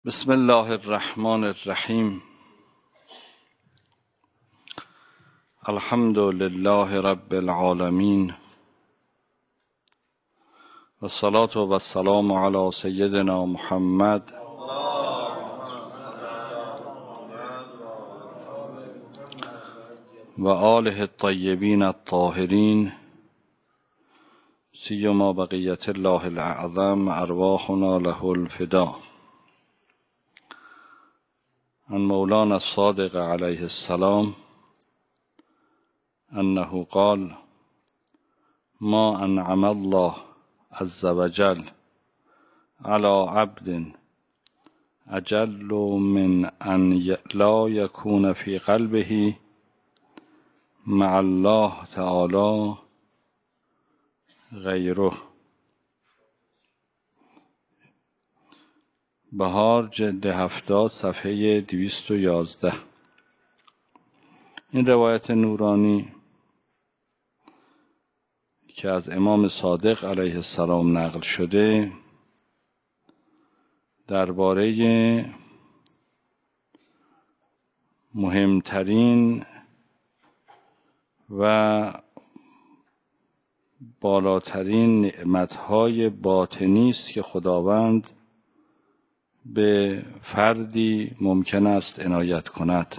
بسم الله الرحمن الرحیم. الحمد لله رب العالمین و الصلاة و السلام علی سیدنا محمد و آله الطیبین الطاهرین سیما بقیت الله الاعظم ارواحنا له الفدا. عن مولانا الصادق علیه السلام انه قال: ما انعم الله عز وجل على عبد اجل من ان لا يكون في قلبه مع الله تعالی غیره. بهار جلد 70 صفحه 211. این روایت نورانی که از امام صادق علیه السلام نقل شده درباره مهمترین و بالاترین نعمتهای باطنی است که خداوند به فردی ممکن است عنایت کند.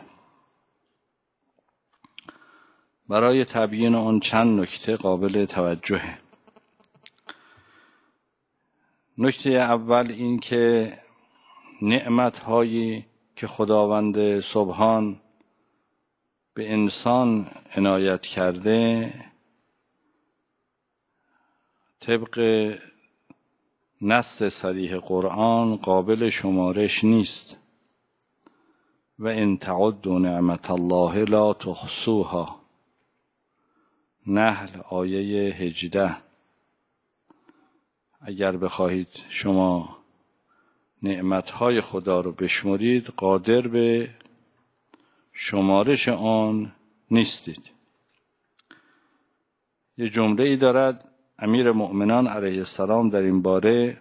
برای تبیین آن چند نکته قابل توجهه. نکته اول این که نعمت‌هایی که خداوند سبحان به انسان عنایت کرده طبق نص صریح قرآن قابل شمارش نیست. و ان تعدوا نعمت الله لا تحصوها. نحل آیه 18. اگر بخواهید شما نعمتهای خدا رو بشمرید قادر به شمارش آن نیستید. یه جمله ای دارد امیر مؤمنان علیه السلام در این باره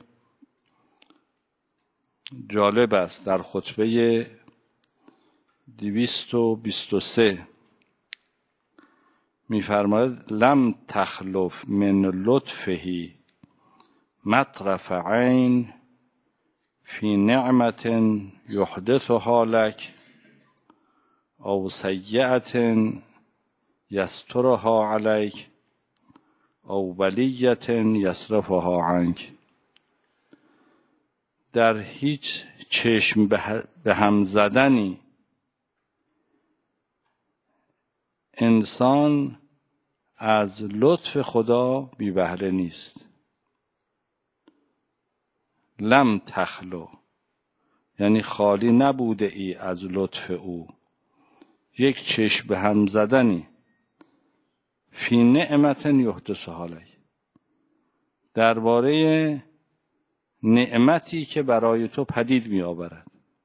جالب است. در خطبه 223 می‌فرماید: لم تخلف من لطفه مطرف عین فی نعمت یحدثها لک او سیئت یسترها علیک او بلیت یصرفها عنک. در هیچ چشم به هم زدنی انسان از لطف خدا بی بهره نیست. لم تخلو یعنی خالی نبوده ای از لطف او. یک چشم به هم زدنی فی نعمت یحدثها لک، درباره نعمتی که برای تو پدید می آورد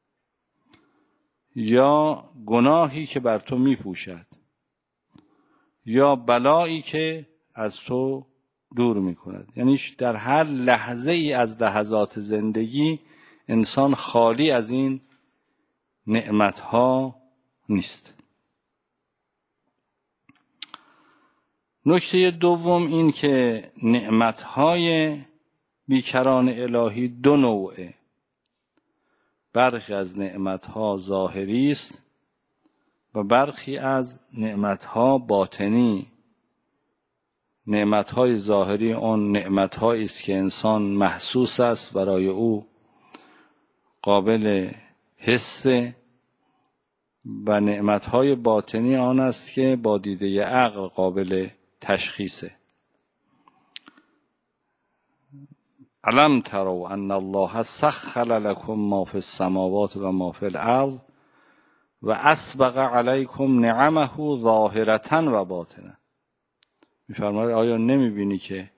یا گناهی که بر تو می پوشد یا بلایی که از تو دور می کند. یعنی در هر لحظه ای از لحظات زندگی انسان خالی از این نعمتها نیست. نکته دوم این که نعمتهای بیکران الهی دو نوعه. برخی از نعمتها ظاهری است و برخی از نعمتها باطنی. نعمتهای ظاهری اون نعمتهایی است که انسان محسوس است برای او، قابل حس، و نعمتهای باطنی آن است که با دیده عقل قابل تشخیصه. الم تروا ان الله سخر لكم ما فی السماوات و ما فی الارض و اسبغ علیکم نعمه ظاهرة و باطنه. می‌فرماید آیا نمی‌بینی که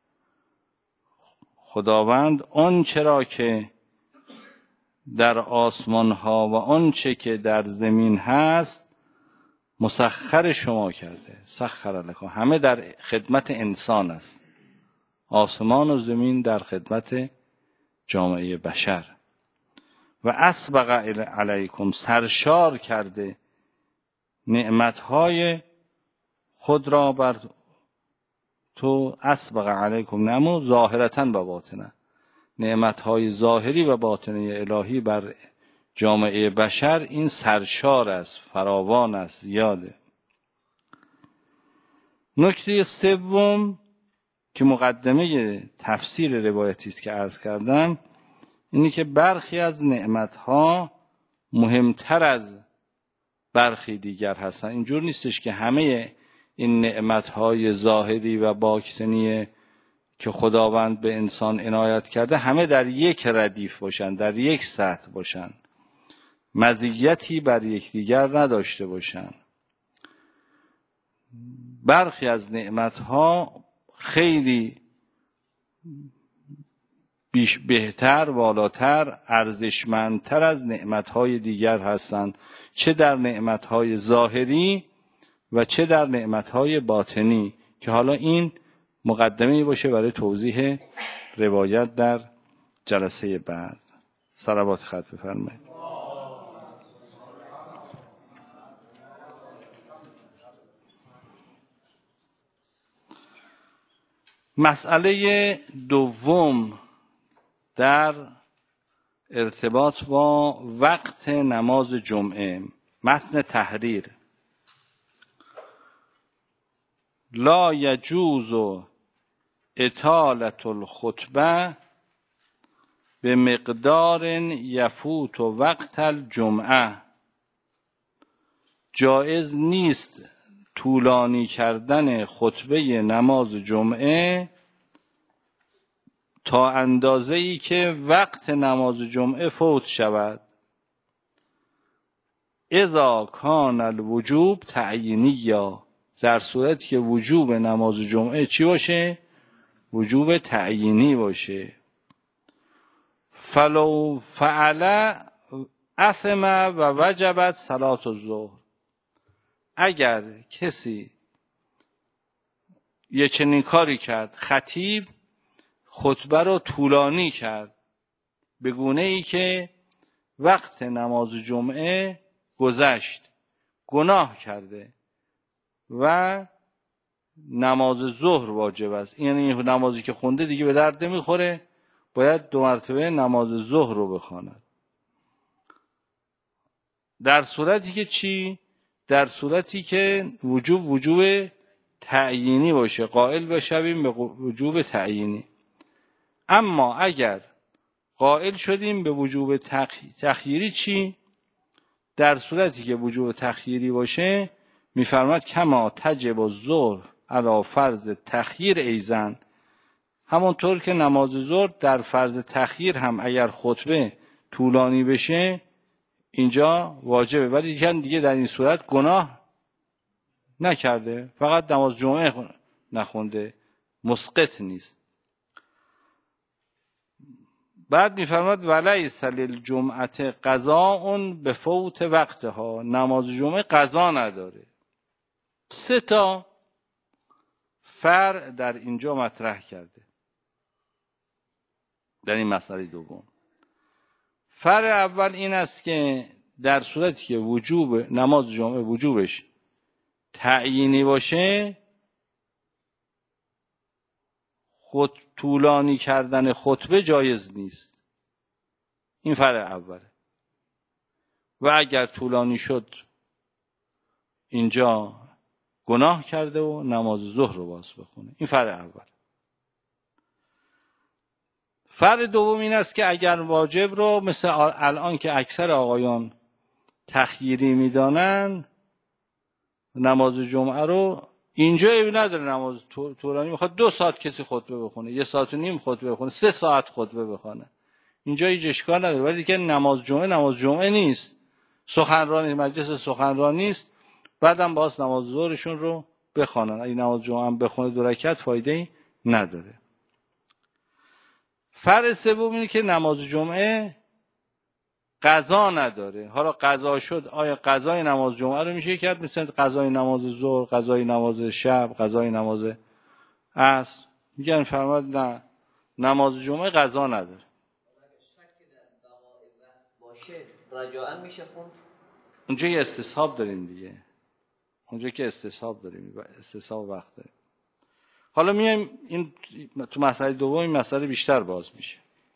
خداوند آن چرا که در آسمان ها و آنچه که در زمین هست مسخر شما کرده. سخر لکم، همه در خدمت انسان است. آسمان و زمین در خدمت جامعه بشر. و اسبغ علیکم، سرشار کرده نعمتهای خود را بر تو. اسبغ علیکم نمو ظاهرتاً و باطناً، نعمتهای ظاهری و باطنی الهی بر جامعه بشر این سرشار است، فراوان است، زیاده. نکته سوم که مقدمه تفسیر روایتی است که عرض کردم، اینی که برخی از نعمتها مهمتر از برخی دیگر هستن. اینجور نیستش که همه این نعمتهای ظاهری و باطنی که خداوند به انسان عنایت کرده همه در یک ردیف باشن، در یک سطح باشن، مزیتی بر یکدیگر نداشته باشن. برخی از نعمتها خیلی بهتر، والاتر، ارزشمندتر از نعمتهای دیگر هستند، چه در نعمتهای ظاهری و چه در نعمتهای باطنی، که حالا این مقدمه باشه برای توضیح روایت در جلسه بعد. صلوات خط بفرمایید. مسئله دوم در ارتباط با وقت نماز جمعه، متن تحریر: لا یجوز اطالة الخطبه به مقدار یفوت وقت الجمعه، جایز نیست طولانی کردن خطبه نماز جمعه تا اندازه‌ای که وقت نماز جمعه فوت شود، اذا کان الوجوب تعیینی، یا در صورتی که وجوب نماز جمعه چی باشه؟ وجوب تعیینی باشه. فلو فعل اثم و وجبت صلاة الظهر، اگر کسی یه چنین کاری کرد، خطیب خطبه رو طولانی کرد به گونه ای که وقت نماز جمعه گذشت، گناه کرده و نماز ظهر واجب است. یعنی نمازی که خونده دیگه به درد نمیخوره، باید 2 مرتبه نماز ظهر رو بخواند. در صورتی که چی؟ در صورتی که وجوب تعیینی باشه، قائل بشویم به وجوب تعیینی. اما اگر قائل شدیم به وجوب تخییری چی؟ در صورتی که وجوب تخییری باشه میفرماد کما تجب الظهر علی فرض تخییر ایزن، همونطور که نماز ظهر در فرض تخییر هم اگر خطبه طولانی بشه اینجا واجبه، ولی دیگه در این صورت گناه نکرده، فقط نماز جمعه نخونده، مسقط نیست. بعد میفرماد ولیس للجمعه قضاء بفوت وقتها، نماز جمعه قضا نداره. 3 تا فرع در اینجا مطرح کرده در این مسئله دوم. فرع اول این است که در صورتی که وجوب نماز جمعه وجوبش تعیینی باشه، خود طولانی کردن خطبه جایز نیست. این فرع اوله. و اگر طولانی شد اینجا گناه کرده و نماز ظهر رو باز بخونه. این فرع اول. فرع دوم این است که اگر واجب رو مثل الان که اکثر آقایان تخییری میدانن، نماز جمعه رو اینجا عیبی نداره، نماز طولانی میخواد 2 ساعت کسی خطبه بخونه، 1 ساعت و نیم خطبه بخونه، 3 ساعت خطبه بخونه، اینجا هیچ اشکال نداره. ولی دیگه نماز جمعه نیست، سخنرانی، مجلس سخنرانی است، بعدم باز نماز ظهرشون رو بخونن. اگه نماز جمعه هم بخونه 2 رکعت فایده‌ای نداره. فرع سوم اینه که نماز جمعه قضا نداره. حالا قضا شد، آیا قضای نماز جمعه رو میشه کرد مثل قضای نماز ظهر، قضای نماز شب، قضای نماز عصر؟ میگن فرماد نه، نماز جمعه قضا نداره. رجاءً میشه خوند؟ اونجا که استصحاب داریم دیگه، اونجا که استصحاب داریم، استصحاب وقت داریم. حالا میایم این تو مسئله دوم این مسئله بیشتر باز میشه.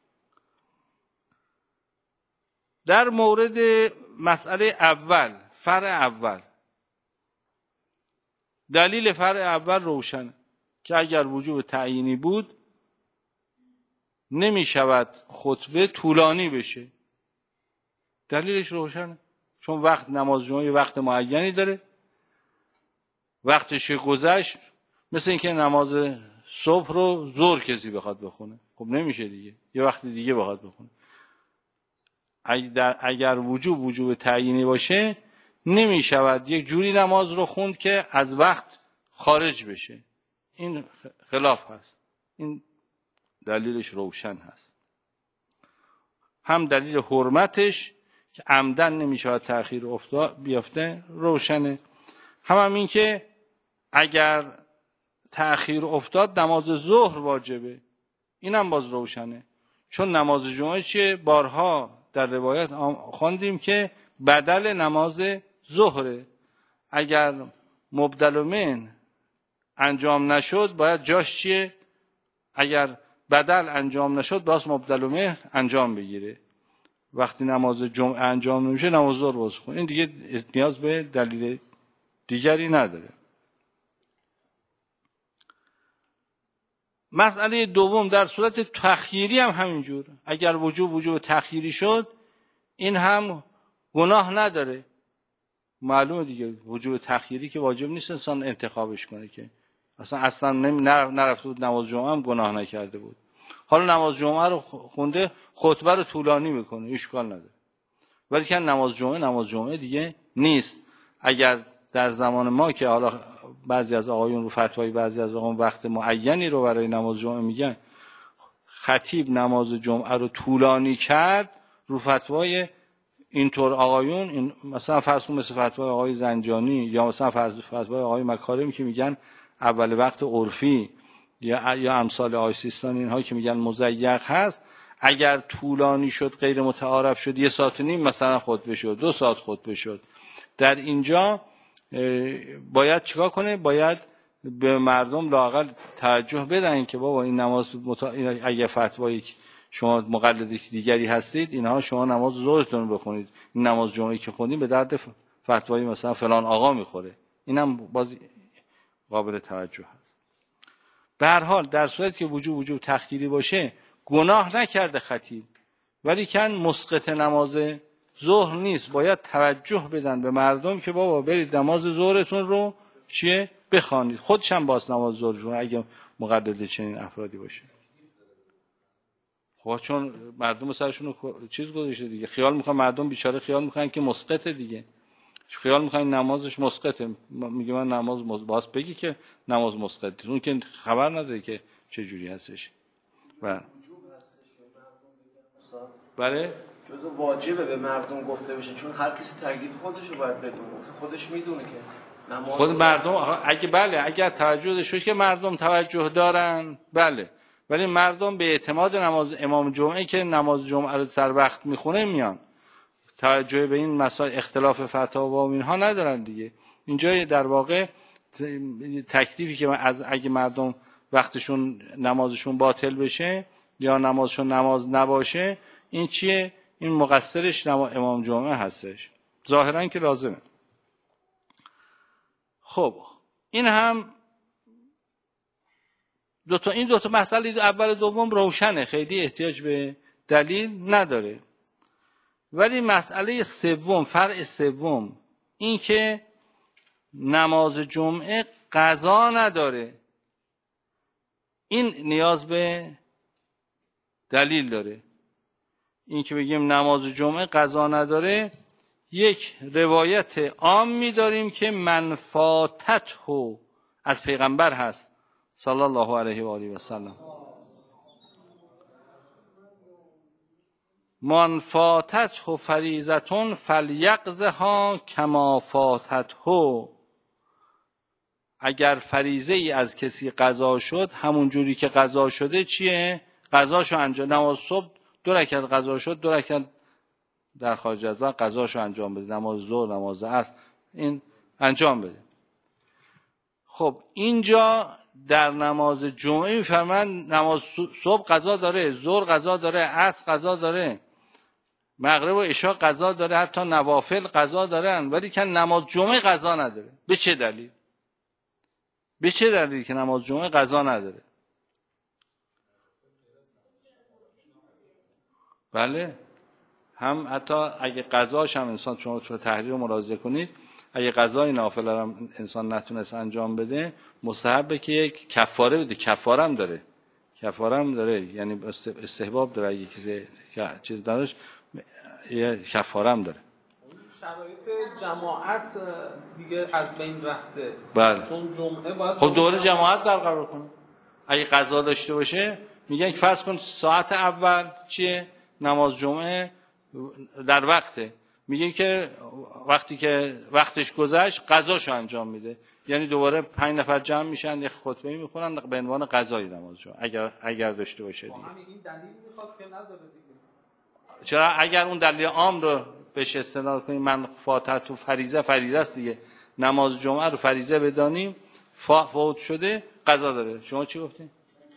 در مورد مسئله اول، فرع اول، دلیل فرع اول روشن که اگر وجوب تعیینی بود نمی شود خطبه طولانی بشه. دلیلش روشنه، چون وقت نماز جمعه وقت معینی داره، وقتش گذشت. مثل اینکه نماز صبح رو ظهر کسی بخواد بخونه، خب نمیشه دیگه، یه وقت دیگه بخواد بخونه. اگر وجوب تعیینی باشه نمی شود یک جوری نماز رو خوند که از وقت خارج بشه. این خلاف هست، این دلیلش روشن هست. هم دلیل حرمتش که عمدن نمی شود تأخیر بیفته روشنه، هم این که اگر تأخیر افتاد نماز ظهر واجبه، اینم باز روشنه. چون نماز جمعه چیه؟ بارها در روایت خواندیم که بدل نماز ظهره. اگر مبدل من انجام نشد باید جاش چیه؟ اگر بدل انجام نشد باز مبدل من انجام بگیره. وقتی نماز جمعه انجام نمیشه نماز ظهر باز کن. این دیگه نیاز به دلیل دیگری نداره. مسئله دوم در صورت تأخیری هم همینجور. اگر وجوب تأخیری شد این هم گناه نداره. معلومه دیگه وجوب تأخیری که واجب نیست انسان انتخابش کنه، که اصلا نرفته بود نماز جمعه هم گناه نکرده بود. حالا نماز جمعه رو خونده خطبه رو طولانی میکنه، اشکال نداره. ولی که نماز جمعه دیگه نیست. اگر در زمان ما که حالا بعضی از آقایون رو فتوای بعضی از آقایون وقت معینی رو برای نماز جمعه میگن، خطیب نماز جمعه رو طولانی کرد رو فتوای اینطور آقایون، این مثلا فرض کن مثل فتوای آقای زنجانی یا مثلا فتوای آقای مکارمی که میگن اول وقت عرفی یا امثال آقای سیستانی، اینها که میگن مضیق هست، اگر طولانی شد غیر متعارف شد 1.5 ساعت مثلا خطبه شد، 2 ساعت خطبه شد، در اینجا باید چیکار کنه؟ باید به مردم لااقل توجه بدن که بابا این نماز اگه فتوایی شما مقلد دیگری هستید، اینها شما نماز ظهرتون رو بخونید، این نماز جمعه که خوندید به درد فتوایی مثلا فلان آقا میخوره. اینم باز قابل توجه هست. به هر حال در صورتی که وجوب تأخیری باشه گناه نکرده خطیب، ولی کن مسقط نماز ظهر نیست. باید توجه بدن به مردم که بابا برید نماز ظهرتون رو چیه بخوانید. خودش هم باز نماز ظهرتون اگه مقلد چنین افرادی باشه. خب چون مردم سرشون رو چیز گذاشته دیگه، خیال میکنن مردم بیچاره خیال میکنن که مسقطه دیگه، خیال میکنن نمازش مسقطه. میگه من نماز باز بگی که نماز مسقطه، اون که خبر نداره که چه جوری هستش. بله جزء واجبه به مردم گفته بشه، چون هر کسی تکلیف خودش رو باید بدونه، خودش میدونه که نماز خود مردم اگر توجه شد که مردم توجه دارن، بله، ولی مردم به اعتماد نماز امام جمعه که نماز جمعه رو سر وقت میخونه میان، توجه به این مسائل اختلاف فتاوا و اینها ندارن دیگه. اینجا در واقع تکلیفی که اگه مردم وقتشون نمازشون باطل بشه یا نمازشون نماز نباشه، این چیه؟ این مقصرش امام جمعه هستش، ظاهرا که لازمه. خب این هم این دو تا مسئله اول و دوم روشنه، خیلی احتیاج به دلیل نداره. ولی مسئله سوم، فرع سوم، این که نماز جمعه قضا نداره، این نیاز به دلیل داره. این که بگیم نماز جمعه قضا نداره، یک روایت عامی داریم که من فاتته از پیغمبر هست صلی الله علیه و آله و سلم، من فاتته فریضة فلیقضها کما فاتته. اگر فریضه ای از کسی قضا شد همون جوری که قضا شده چیه؟ قضاشو انجام. نماز صبح 2 رکعت قضا شد 2 رکعت در خارج از وقت قضاشو انجام بده، نماز ظهر، نماز عصر، این انجام بده. خب اینجا در نماز جمعه میفرمایند نماز صبح قضا داره، ظهر قضا داره، عصر قضا داره، مغرب و عشاء قضا داره، حتی نوافل قضا دارن، ولی که نماز جمعه قضا نداره. به چه دلیل؟ به چه دلیل که نماز جمعه قضا نداره؟ بله، هم حتی اگه قضاش هم انسان، شما تو تحریر رو ملاحظه کنید، اگه قضای نافله هم انسان نتونست انجام بده، مستحبه که یک کفاره بده. کفاره هم داره، یعنی استحباب داره. اگه کسی چیز داشت یه کفاره هم داره. شرایط جماعت دیگه از بین رفته. بله. چون جمعه باید خب دوره جماعت برقرار کنه. اگه قضا داشته باشه میگن که فرض کن ساعت اول چیه؟ نماز جمعه در وقته، میگه که وقتی که وقتش گذشت قضاشو انجام میده، یعنی دوباره 5 نفر جمع میشن یه خطبه میخونن به عنوان قضای نماز جمعه اگر داشته باشه دیگه. این دلیل میخواد که نداره دیگه. چرا؟ اگر اون دلیل عام رو بهش استناد کنیم، من فاتحه تو فریضه است دیگه، نماز جمعه رو فریضه بدانیم، فوت شده قضا داره. شما چی گفتین؟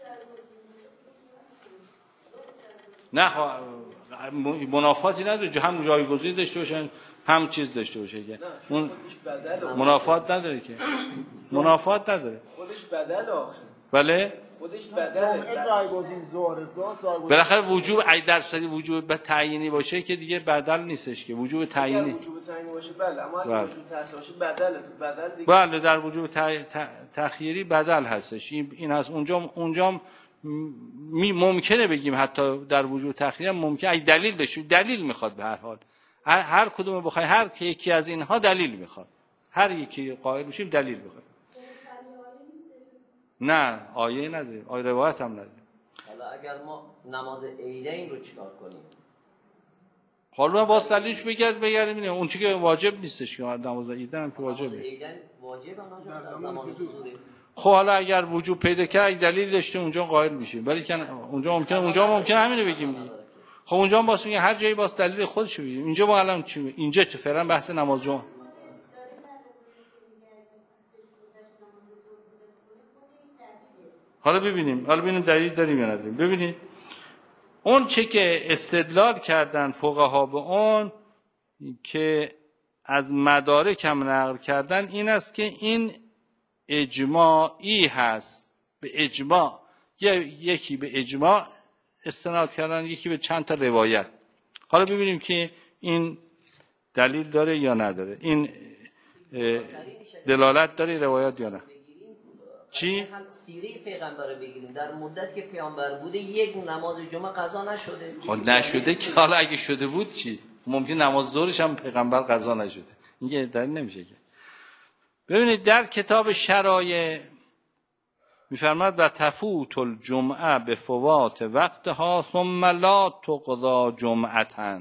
نه منافاتی نداره، هم جایگزین داشته باشن هم چیز داشته باشه که اون منافات نداره که منافات نداره. خودش بدل آخه. بله خودش بدله. جایگزین ظهر بالاخره وجوب ای درصدی وجوب تعیینی باشه که دیگه بدل نیستش که وجوب تعیینی. وجوب تعیینی باشه بله، اما اگه وجوب تأخیری باشه بدله. تو بدل دیگه بله در وجوب تأخیری بدل هستش. این هست. اونجا ممکنه بگیم حتی در وجوب تأخیری هم ممکنه اگه دلیل داشته، دلیل میخواد به هر حال، هر کدوم بخوای، هر یکی از اینها دلیل میخواد، هر یکی قائل میشیم دلیل میخواد. نه آیه نداره، آیه روایت هم نداره. حالا اگر ما نماز عیدین رو چیکار کنیم؟ حالا باز دلیلش بگردیم ببینیم اون چیزی که واجب نیستش که نماز عیدین هم که واجبه. نماز عیدین واجبه در زمان حضوره. خب حالا اگر وجوب پیدا کرد دلیل داشته اونجا قائل میشیم، ولی که اونجا ممکنه همینو بگیم دیگه. خب اونجا هم باز میگه هر جایی باز دلیل خودشو بگیم. اینجا ما الان چی اینجا چه فعلا بحث نماز جمعه. حالا ببینیم دلیل داریم یا نداریم. ببینید اون چه که استدلال کردن فقها به اون که از مدارک هم نقل کردن این است که این اجماعی هست. به اجماع یکی به اجماع استناد کردن، یکی به چند تا روایت. حالا ببینیم که این دلیل داره یا نداره، این دلالت داره روایت یا نه. چی؟ سیره پیغمبر رو بگیریم، در مدت که پیامبر بوده یک نماز جمعه قضا نشده. خب نشده که حالا اگه شده بود چی؟ ممکن نماز ظهرش هم پیغمبر قضا نشده. این دلیل نمیشه که. ببینید در کتاب شرایع میفرماد و تفوت الجمعه به فوات وقتها ثم لا تقضا جمعتاً.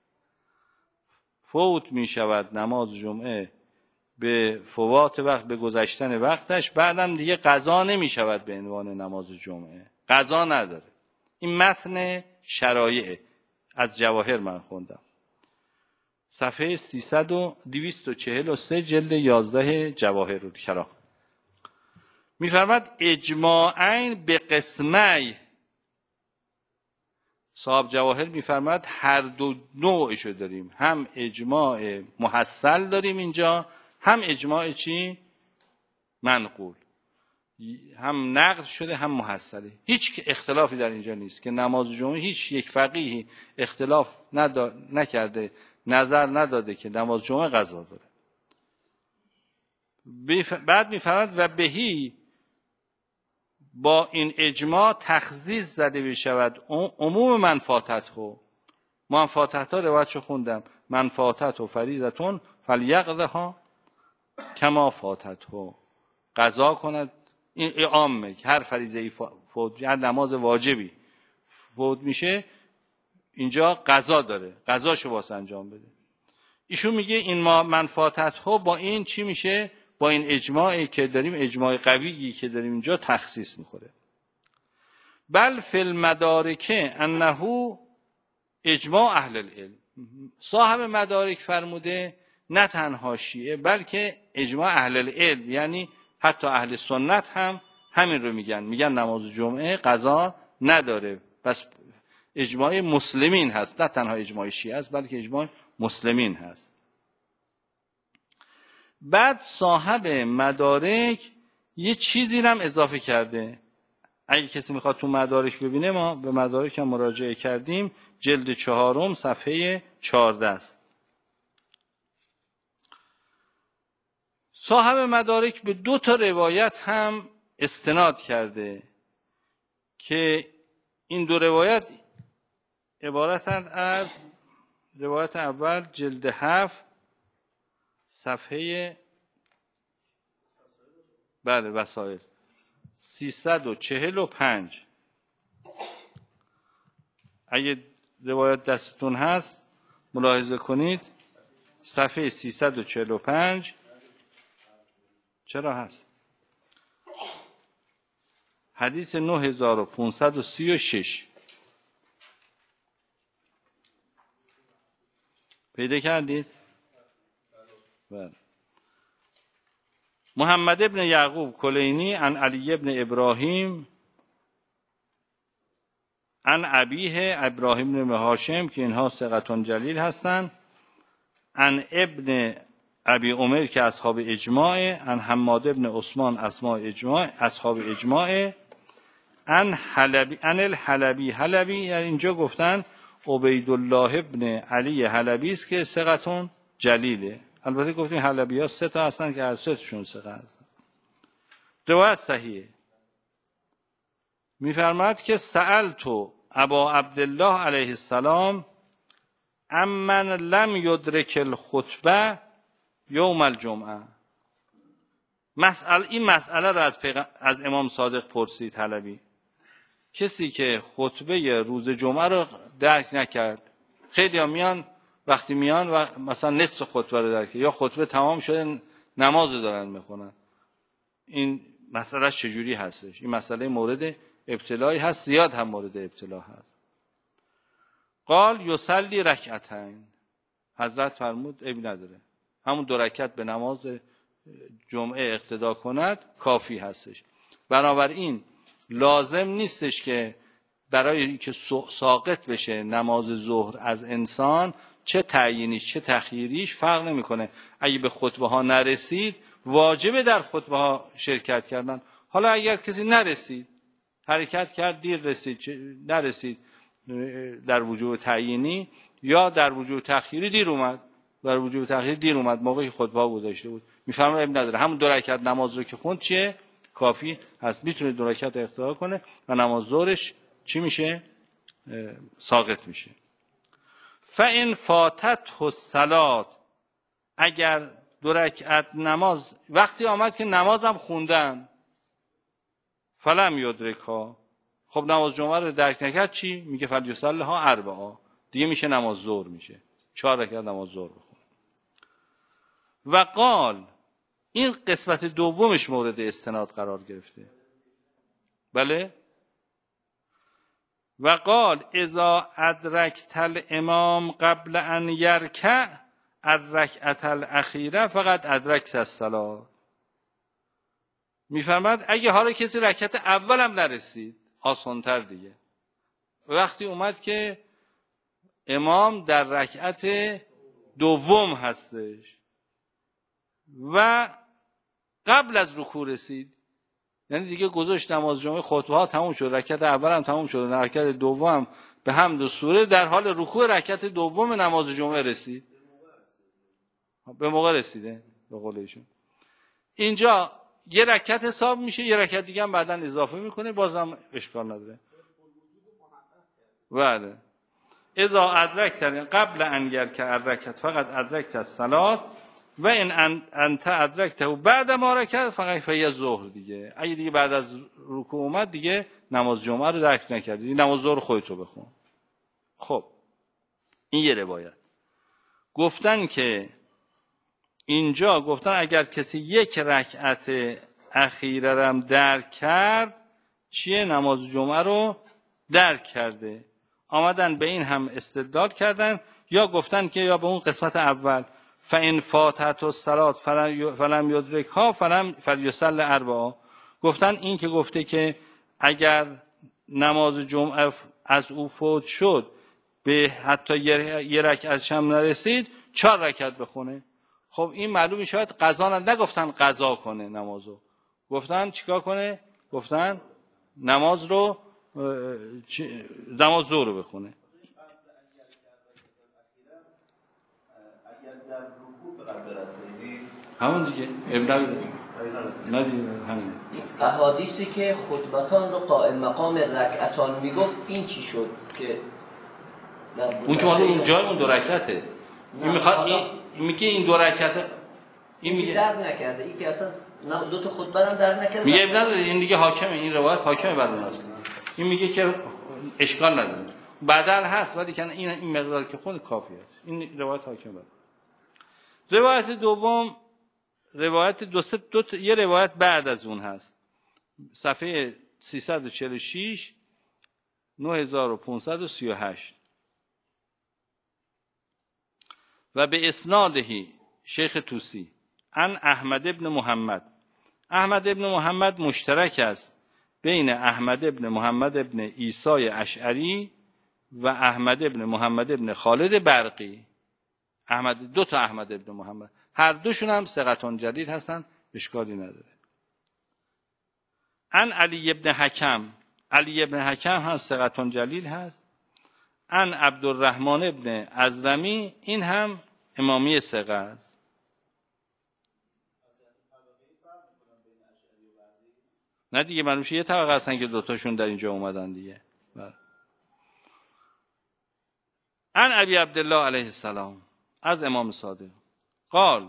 فوت میشود نماز جمعه به فوات وقت، به گذشتن وقتش، بعدم دیگه قضا نمیشود به عنوان نماز جمعه، قضا نداره. این متن شرایع از جواهر من خوندم، صفحه 243 جلد 11 جواهر الکلام. میفرماد اجماعین به قسمی. صاحب جواهر میفرماد هر دو نوعشو داریم، هم اجماع محصل داریم اینجا، هم اجماع چی؟ منقول، هم نقل شده هم محصله. هیچ اختلافی در اینجا نیست که نماز جمعه هیچ یک فقیهی اختلاف نکرده، نظر نداده که نماز جمعه قضا داره. بعد میفرماد و بهی با این اجماع تخصیص زده بشود عموم من فاتحه روایتشو خوندم، من فاتحه فریضتون فلیقضها کما فاتحه، قضا کند. این عامه، هر فریضه‌ای فوت، هر نماز واجبی فوت میشه اینجا قضا داره، قضاشو واسه انجام بده. ایشون میگه این من فاتحه با این چی میشه؟ با این اجماعی که داریم، اجماع قویی که داریم اینجا تخصیص میخوره. بل فی المدارک انه اجماع اهل العلم. صاحب مدارک فرموده نه تنها شیعه بلکه اجماع اهل العلم، یعنی حتی اهل سنت هم همین رو میگن نماز جمعه قضا نداره. پس اجماع مسلمین هست، نه تنها اجماع شیعه است بلکه اجماع مسلمین هست. بعد صاحب مدارک یه چیزی هم اضافه کرده. اگه کسی میخواد تو مدارک ببینه، ما به مدارک هم مراجعه کردیم، جلد 4 صفحه 14 است. صاحب مدارک به 2 روایت هم استناد کرده که این 2 روایت عبارتند از روایت اول جلد 7 صفحه وسائل 345. اگه روایت دستتون هست ملاحظه کنید، صفحه 345 چرا هست؟ حدیث 9536 پیدا کردید؟ بله. محمد ابن یعقوب کلینی عن علی ابن ابراهیم عن ابیه ابراهیم بن هاشم که اینها ثقتون جلیل هستند، عن ابن ابی عمر که اصحاب اجماع، عن حماد ابن عثمان اصحاب اجماع، عن الحلبی یعنی اینجا گفتن عبیدالله ابن علی حلبی است که ثقتون جلیله. البته گفتیم حلبی ها 3 هستن که هر 3 تاشون ثقه هستن. روایت صحیحه. میفرماد که سألت ابا عبدالله علیه السلام امن لم یدرک الخطبه یوم الجمعه. این مسئله را از امام صادق پرسید حلبی، کسی که خطبه روز جمعه رو درک نکرد. خیلی ها میان وقتی میان و مثلا نصف خطبه رو درک، یا خطبه تمام شده نماز رو دارن میخونن. این مسئله چجوری هستش؟ این مسئله مورد ابتلایی هست، زیاد هم مورد ابتلا هست. قال یصلی رکعتین، حضرت فرمود عیب نداره، همون 2 رکعت به نماز جمعه اقتدا کند کافی هستش. بنابراین لازم نیستش که برای اینکه ساقط بشه نماز ظهر از انسان، چه تعیینیش چه تخییریش فرق نمیکنه. اگه به خطبه ها نرسید واجبه در خطبه ها شرکت کردن. حالا اگر کسی نرسید، حرکت کرد دیر رسید، نرسید در وجوب تعیینی یا در وجوب تخییری دیر اومد، در وجوب تخییری دیر اومد موقعی خطبه ها گذاشته بود، میفرماید نداره، همون 2 رکعت نماز رو که خوند چیه کافی هست، میتونه 2 رکعت اقتدا کنه و نماز ظهرش چی میشه؟ ساقط میشه. فإن فاتته الصلاة، اگر 2 رکعت نماز وقتی آمد که نمازم خوندن، فلم یدرکها، خب نماز جمعه رو درک نکرد چی؟ میگه فلیصلیها 4 دیگه میشه نماز ظهر، میشه 4 رکعت نماز ظهر بخون. و قال، این قسمت دومش مورد استناد قرار گرفته. بله؟ و قال اذا ادرکت الامام قبل ان یرکع الرکعة الاخیره فقط ادرکت الصلاة. میفرماد اگه حالا کسی رکعت اول هم نرسید، آسان‌تر دیگه، وقتی اومد که امام در رکعت دوم هستش و قبل از رکوع رسید، یعنی دیگه گذاشت نماز جمعه، خطبه ها تموم شد، رکعت اول هم تموم شد، رکعت دوم به حمد و سوره در حال رکوع رکعت دوم نماز جمعه رسید، به موقع رسیده به قول ایشون. اینجا یه رکعت حساب میشه، یه رکعت دیگه هم بعداً اضافه میکنه، بازم اشکال نداره. بله. اذا ادرکت قبل ان یرکع الرکعة فقط ادرکت الصلاة و ان انت ادرکته بعد ما رکعت فقط فهی ظهر. دیگه اگه دیگه بعد از رکوع اومد دیگه نماز جمعه رو درک نکردی، نماز ظهر خودتو بخون. خب این یه روایت. گفتن که اینجا گفتن اگر کسی 1 رکعت اخیره رو هم درک کرد چیه؟ نماز جمعه رو درک کرده. آمدن به این هم استدلال کردن یا گفتن که یا به اون قسمت اول فإن فاتت الصلاة فلم یدرکها فلیصلی اربعا، گفتن این که گفته که اگر نماز جمعه از او فوت شد به حتی یه رکعت هم نرسید 4 رکعت بخونه. خب این معلوم می شود قضا نگفتن قضا کنه نمازو، گفتن چیکار کنه؟ گفتن نماز رو نماز ظهر رو بخونه. همون دیگه نه دیگه همین احادیثی که خطبتان رو قائم مقام رکعتان میگفت این چی شد که اون که اون جای اون 2 رکعته. این میخواد این میگه این 2 رکعت این میگه درک نکرده، این که اصلا 2 تا خطبه هم درک نکرده. میگه ابن نداره، این دیگه حاکمه، این روایت حاکمه بر اوناست. این میگه که اشکال نداره بدل هست ولی که این مقدار که خود کافی است. این روایت حاکمه بر. روایت دوم روایت یه روایت بعد از اون هست، صفحه 346 9538 و به اسنادهی شیخ طوسی عن احمد ابن محمد. احمد ابن محمد مشترک است بین احمد ابن محمد ابن عیسی اشعری و احمد ابن محمد ابن خالد برقی. احمد 2 تا احمد ابن محمد، هر دوشون هم ثقتون جلیل هستن، اشکالی نداره. عن علی ابن حکم، علی ابن حکم هم ثقتون جلیل هست. عن عبدالرحمن ابن ازرمی، این هم امامی ثقه است. نه دیگه معلوم شه یه طبقه هستن که 2 تاشون در اینجا اومدن دیگه. عن ابی عبدالله علیه السلام، از امام صادق قال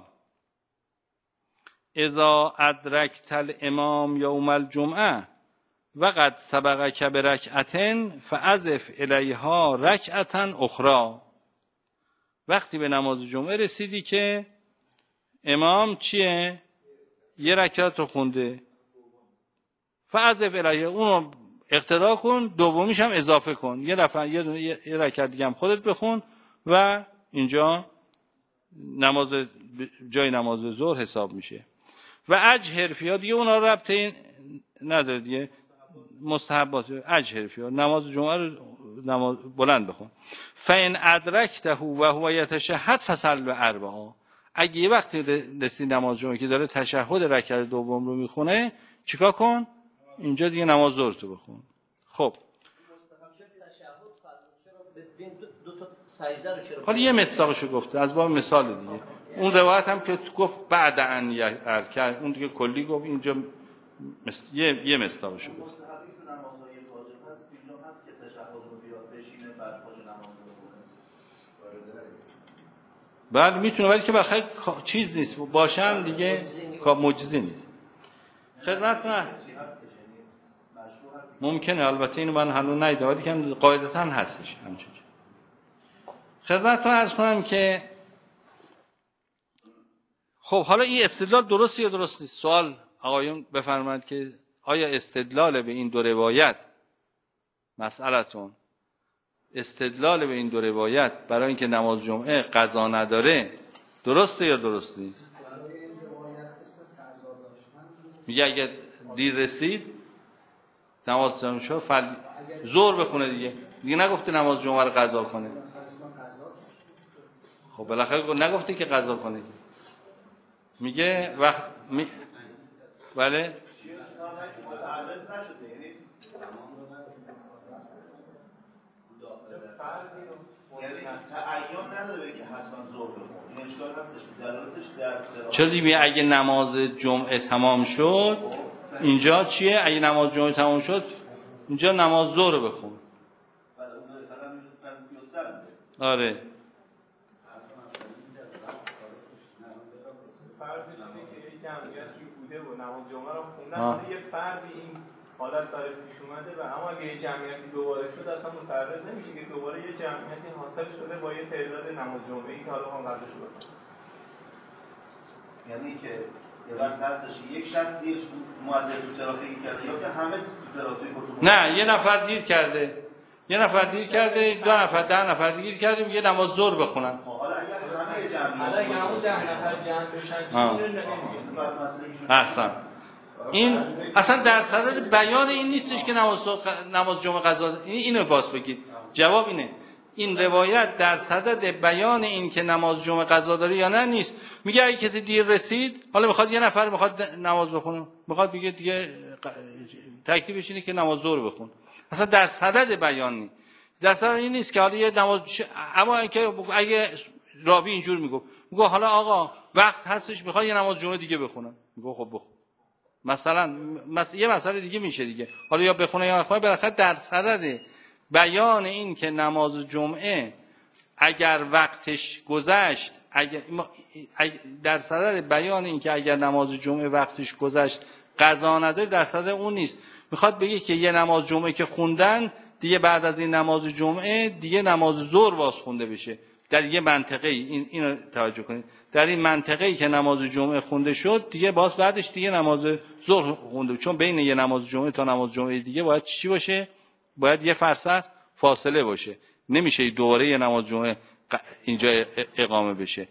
اذا ادرکت الامام یوم الجمعه وقد سبقک برکعتن فاضف الیها رکعتا اخرى. وقتی به نماز جمعه رسیدی که امام چیه؟ یه رکعت رو خونده، فاضف الیها اونو اقتدا کن، دومیش هم اضافه کن، یه رکعت دیگه هم خودت بخون و اینجا نماز جای نماز ظهر حساب میشه. و اجهر فیها دیگه اونا ربطی نداره دیگه، مستحبات اجهر فیها، نماز جمعه رو نماز بلند بخون. فإن ادرکته و هو یتشهد فصل اربعا، اگه یه وقتی رسید نماز جمعه که داره تشهد رکعت دوم رو میخونه چیکار کن؟ اینجا دیگه نماز ظهر تو بخون. خب حالا یه مصداقشو گفته از باب مثال دیگه. اون روایت هم که گفت بعد ان یرکع، اون دیگه کلی گفت، اینجا یه مصداقشو گفت. بله میتونه، ولی که بخیر چیز نیست باشن دیگه، معجزه نیست. خدمتتون ممکنه، البته اینو من هنوز ندیدم ولی که قاعدتاً هستش همچین. خدمتتون عرض کنم که خب حالا این استدلال درست یا درست نیست؟ سوال آقایون بفرمایید که آیا استدلال به این 2 روایت، مسئلتون استدلال به این 2 روایت برای اینکه نماز جمعه قضا نداره درسته یا درست نیست؟ میگه اگه دیر رسید نماز جمعه ظهر بخونه دیگه نگفته نماز جمعه رو قضا کنه. خب بالاخره نگفته که قضا کنه، میگه وقت بله تعین نداره که حتما ظهر بخونه. این اشکال هستش که دلالتش در چرا دیگه اگه نماز جمعه تمام شد اینجا چیه؟ اگه نماز جمعه تمام شد اینجا نماز ظهر بخون. آره فرضی که یک جمعیتی بوده و نماز جمعه رو خوندن، یه فردی این حالت داره پیش اومده و اما اگه یه جمعیتی دوباره شد اصلا متعرض نمیشه که دوباره یه جمعیتی حاصل شده با یه تعداد نماز جمعه‌ای که حالا هم قضا شده. یعنی که یه وقت هستش یک شخص دیر معدل تو ترافیک کرده یا که همه تو ترافیک نه یه نفر دیر کرده یه نفر دیر کرده، 2 نفر 10 نفر دیر کرده، میگه نماز ظهر بخونن. حالا اگر همه جمع حالا اگه همون 10 نفر جمع بشن چی رو نمیگه؟ احسن. این اصلا در صدد بیان این نیستش که نماز جمعه قضا. اینو باز بگید. جواب اینه. این روایت در صدد بیان این که نماز جمعه قضا داره یا نه نیست. میگه اگه کسی دیر رسید، حالا میخواد یه نفر میخواد نماز بخونه، میخواد بگه دیگه تکلیفش اینه که نماز ظهر بخون. اصلا در صدد بیان نیست. در صدد این نیست که حالا یه نماز اما اگه راوی اینجور میگه حالا آقا وقت هستش میخواد یه نماز جمعه دیگه بخونم، میگه خب بخون. مثلا یه مسئله دیگه میشه دیگه، حالا یا بخونه یا نخونه، بالاخره در صدد بیان این که نماز جمعه اگر وقتش گذشت، در صدد بیان این که اگر نماز جمعه وقتش گذشت قضا نداره، در صدد اون نیست. میخواد بگه که یه نماز جمعه که خوندن دیگه بعد از این نماز جمعه دیگه نماز ظهر باز خونده بشه. در یه منطقه اینو توجه کنید، در این منطقه‌ای که نماز جمعه خونده شد دیگه باز بعدش دیگه نماز ظهر خونده، چون بین یه نماز جمعه تا نماز جمعه دیگه باید چی باشه؟ باید یه فرسخ فاصله باشه. نمیشه دوباره یه نماز جمعه اینجا اقامه بشه.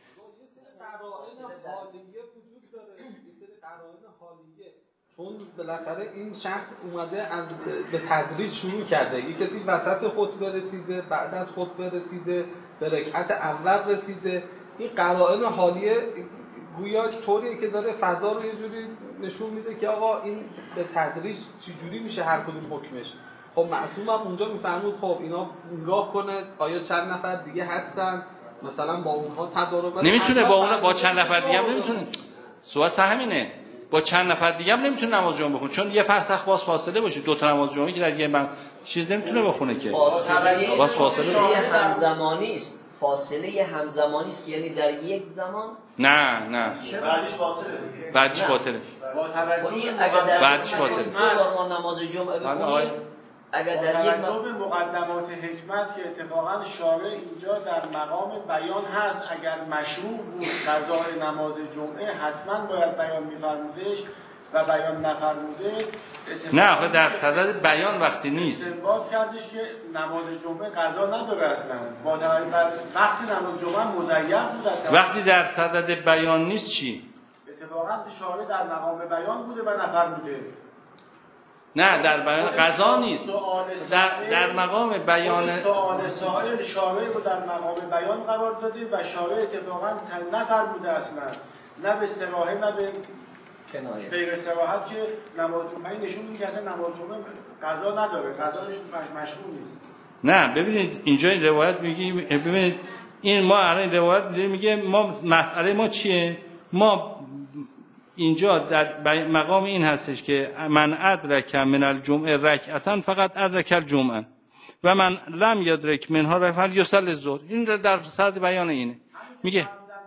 چون بالاخره این شخص اومده به تدریج شروع کرده. یه کسی وسط خطبه رسیده، بعد از خطبه رسیده، به رکعت اول رسیده. این قرائن حالیه گویا طوریه که داره فضا رو یه جوری نشون میده که آقا این به تدریج چجوری میشه هر کدوم حکمش. خب معصوم هم اونجا میفرمود خب اینا نگاه کنه آیا چند نفر دیگه هستن، مثلا با اونها تدارک نمیتونه، با چند نفر دیگه هم نمیتونه. سوال همینه، با چند نفر دیگه هم نمیتونه نماز جمعه بخونه، چون یه فرسخ باز فاصله باشه. 2 تا نماز جمعه که در یه من چیز نمیتونه بخونه که باز فاصله همزمانی است. فاصله همزمانی است، یعنی در یک زمان نه بعدش باطله. بعدش باطله. بعدش باطله. ما نماز جمعه بخونیم اگر در یک مقدمات حکمت که اتفاقا شارع اینجا در مقام بیان هست، اگر مشروع بود قضای نماز جمعه حتما باید بیان می‌فرمودش و بیان نفرموده. نه آخه در صدد بیان وقتی نیست. استنباط کردش که نماز جمعه قضا نداره اصلا. با توجه بر وقتی نماز جمعه مزین بود. وقتی در صدد بیان نیست چی؟ اتفاقا شارع در مقام بیان بوده و نفرموده. نه در بیان قضا نیست، در مقام بیان سوال سائل شارع رو در مقام بیان قرار داده و شارع اتفاقا نفرموده اصلا، نه به صراحه نه به کنایه غیر صراحت که نماز جمعه نشون میده که اصلا نماز جمعه قضا نداره، قضاش مشروع نیست. نه ببینید اینجا این روایت میگه، ببینید این ما الان روایت میگه ما مسئله ما چیه؟ ما اینجا در مقام این هستش که من ادرک من الجمعه رکعتن فقط ادرک الجمعه و من لم یدرک منها رفعل یصلی الظهر. این در صدد بیان اینه. میگه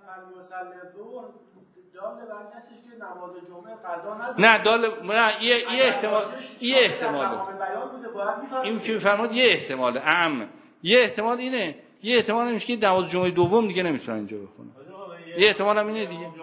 نه یه احتماله این که میفرماد یه احتماله اعم، یه احتمال اینه، یه احتمال میشه که نماز جمعه دوم دیگه نمیتونه اینجا بخونه، یه احتمال هم اینه دیگه.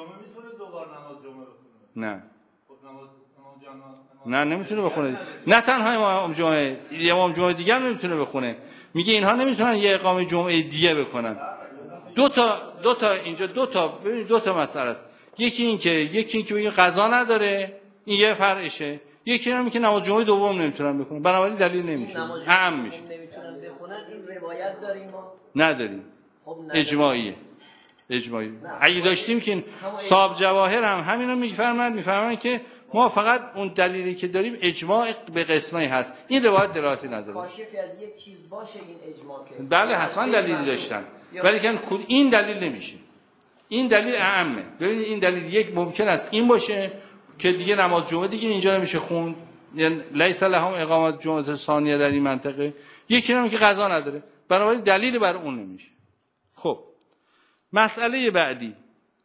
نه نمیتونه بخونه. نه تنها امام جمعه، امام جمعه دیگه هم نمیتونه بخونه. میگه اینها نمیتونن یه اقامه جمعه دیگه بکنن. دو تا اینجا ببینید 2 تا مسئله است. یکی این که میگه قضا نداره، این یه فرعشه. یکی هم که نماز جمعه دوم نمیتونن بکنن، بنابراین دلیل نمیشه، عام میشه. نمیتونن بخونن. این روایت داریم ما؟ نداریم. اجماعیه. اگه داشتیم که صاحب جواهر هم همینو میفرمایند که ما فقط اون دلیلی که داریم اجماع به قسمه هست. این روایت دراتی نداره. کاشفی از یک چیز باشه این اجماع که بله حتما دلیلی داشتن، ولی که این دلیل نمیشه. این دلیل اعمه. ببینید این دلیل یک ممکن است این باشه که دیگه نماز جمعه دیگه اینجا نمیشه خوند، یعنی لیس لهم اقامت جمعه ثانیه در این منطقه. یکی هم که قضا نداره، بنابراین دلیل بر اون نمیشه. خب مسئله بعدی،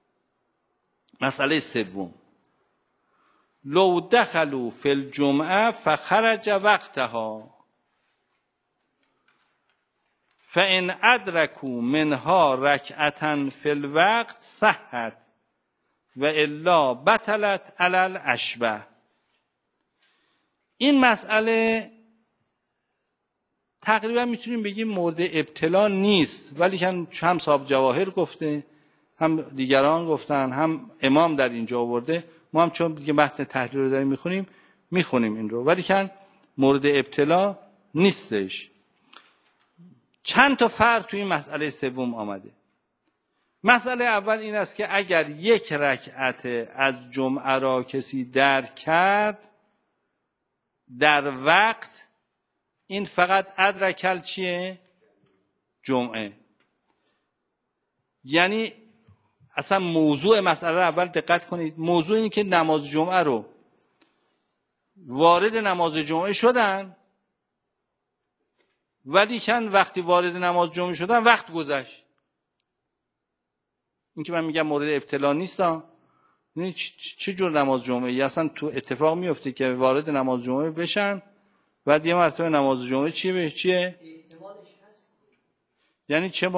مسئله سوم، لو دخلوا فی الجمعه فخرج وقتها فان ادرکوا منها رکعتا فی الوقت صحت و الا بطلت علی الاشبه. این مسئله تقریبا میتونیم بگیم مورد ابتلا نیست، ولی هم صاحب جواهر گفته، هم دیگران گفتن، هم امام در اینجا آورده. ما هم چون دیگه متن تحریر رو داریم میخونیم این رو، ولی مورد ابتلا نیستش. چند تا فرق توی این مسئله سوم آمده. مسئله اول این است که اگر یک رکعت از جمعه را کسی درک کرد در وقت، این فقط ادرکل چیه؟ جمعه. یعنی اصلا موضوع مسئله اول دقت کنید، موضوع اینه که نماز جمعه رو وارد نماز جمعه شدن، ولی وقتی وارد نماز جمعه شدن وقت گذشت. این که من میگم مورد ابتلا نیست. یعنی چه جور نماز جمعه ای اصلا تو اتفاق میفته که وارد نماز جمعه بشن، بعد یه مرتبه نماز جمعه چیه؟ یعنی چه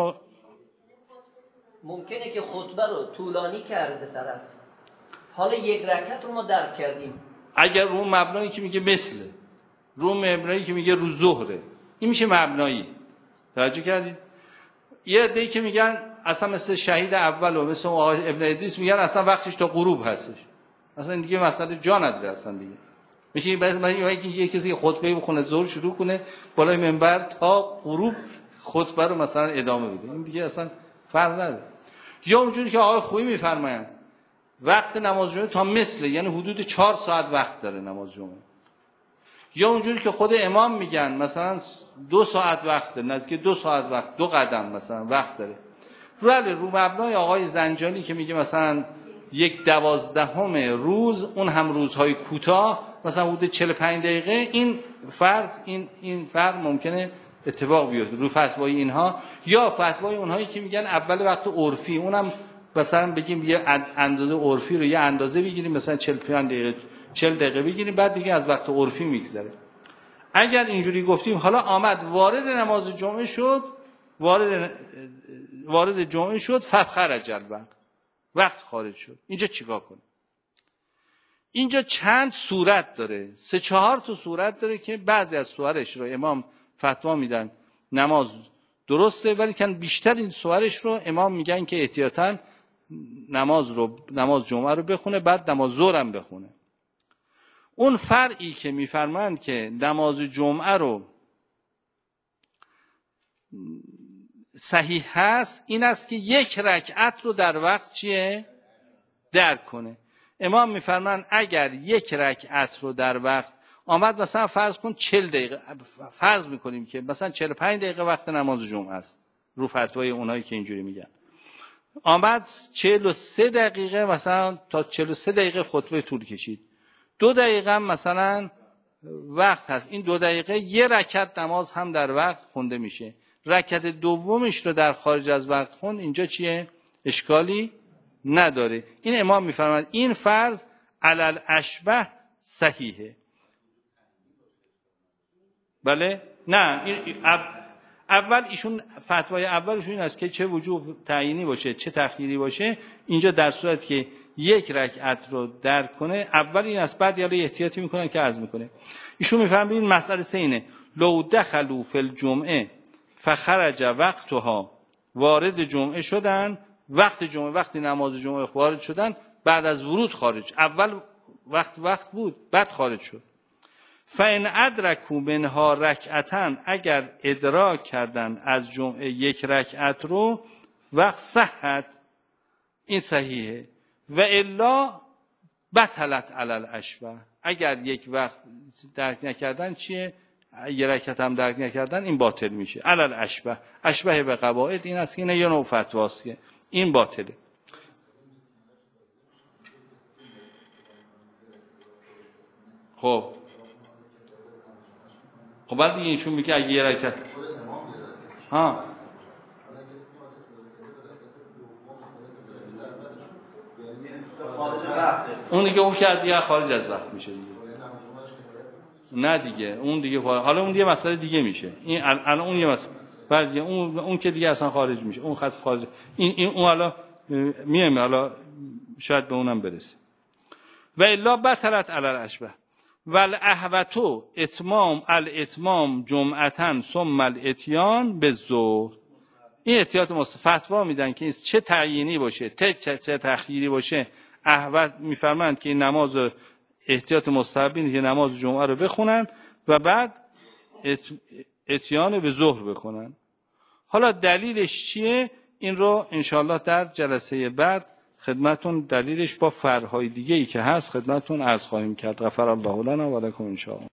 ممکنه که خطبه رو طولانی کرده طرف، حالا یک رکعت رو ما درک کردیم. اگر رو مبنایی که میگه مثل، رو مبنایی که میگه رو ظهره، این میشه مبنایی. توجه کردید؟ یه عده‌ای که میگن اصلا مثل شهید اول و مثل آقای ابن ادریس میگن اصلا وقتش تا غروب هستش، اصلا دیگه مسئله جا نداره اصلا دیگه. میشه یه کسی خطبه بخونه ظهر شروع کنه بالای منبر تا غروب خطبه رو مثلا ادامه بده، این دیگه اصلا فرق نداره. یا اونجوری که آقای خویی میفرمایند وقت نماز جمعه تا مثل، یعنی حدود 4 ساعت وقت داره نماز جمعه. یا اونجوری که خود امام میگن مثلا 2 ساعت وقت داره، نزدیک 2 ساعت وقت، 2 قدم مثلا وقت داره. رو مبنای آقای زنجانی که میگه مثلا 1/12 روز، اون هم روزهای کوتاه، مثلا حدود 45 دقیقه، این فرض این فرق ممکنه اتفاق بیفته رو فتوای اینها. یا فتوای اونهایی که میگن اول وقت عرفی، اونم مثلا بگیم یه اندازه عرفی رو یه اندازه بگیریم، مثلا 40 دقیقه بگیریم، بعد دیگه از وقت عرفی میگذره. اگر اینجوری گفتیم، حالا آمد وارد نماز جمعه شد، وارد جمعه شد، فخرج وقت خارج شد، اینجا چیکار کنه؟ اینجا چند صورت داره، 3-4 تا صورت داره که بعضی از صورش رو امام فتوا میدن نماز درسته، ولی بیشتر این صورش رو امام میگن که احتیاطاً نماز جمعه رو بخونه، بعد نماز ظهر هم بخونه. اون فرعی که میفرمایند که نماز جمعه رو صحیح هست، این است که یک رکعت رو در وقت درک کنه. امام میفرمایند اگر یک رکعت رو در وقت آمد، مثلا فرض کن 40 دقیقه، فرض میکنیم که مثلا 45 دقیقه وقت نماز جمعه است، رو فتوای اونایی که اینجوری میگن، آمد 43 دقیقه مثلا تا 43 دقیقه خطبه طول کشید، 2 دقیقه هم مثلا وقت هست، این 2 دقیقه یه رکعت نماز هم در وقت خونده میشه. رکعت دومش رو در خارج از وقت خوند، اینجا اشکالی نداره. این امام میفرماید این فرض علل اشبه صحیحه. بله؟ نه، اول ایشون فتوای اولشون این است که چه وجوب تعیینی باشه چه تخییری باشه، اینجا در صورت که یک رکعت رو درک کنه اول این است، بعد یالا احتیاطی میکنن که عرض میکنه. ایشون میفهمن این مسئله اینه، لو دخلوا فی الجمعه فخرج وقتها، وارد جمعه شدن، وقتی نماز جمعه وارد شدن، بعد از ورود خارج، اول وقت بود بعد خارج شد. فإن ادرکوا منها رکعتن، اگر ادراک کردن از جمعه یک رکعت رو، وقت صحت، این صحیحه. و الا بطلت علی الاشبه، اگر یک وقت درک نکردن یه رکعت هم درک نکردن، این باطل میشه. علی الاشبه، اشبه به قواعد این است که این یه نوع فتواست که این باطله. خب بعد دیگه ایشون میگه اگه یه رکعت اون دیگه اون که دیگه خارج از وقت میشه دیگه. نه دیگه اون دیگه حالا اون دیگه مسئله دیگه میشه. این الان اون یه مسئله، بعد اون که دیگه اصلا خارج میشه، اون خاص خارج. این اون حالا میایم، حالا شاید به اونم برسه. و الا بطلت علی الاشبه. والاحوتو الاتمام جمعتن ثم الاتیان به ظهر. این احتیاط فتوا میدن که این چه تعیینی باشه چه تخییری باشه. احوت میفرمایند که این نماز احتیاط مستحبی که نماز جمعه رو بخونن و بعد اتیان به ظهر بکنن. حالا دلیلش چیه؟ این رو انشاءالله در جلسه بعد خدمتون دلیلش با فرع‌های دیگه ای که هست خدمتون عرض خواهیم کرد. غفر الله لنا و لکم ان شاء الله.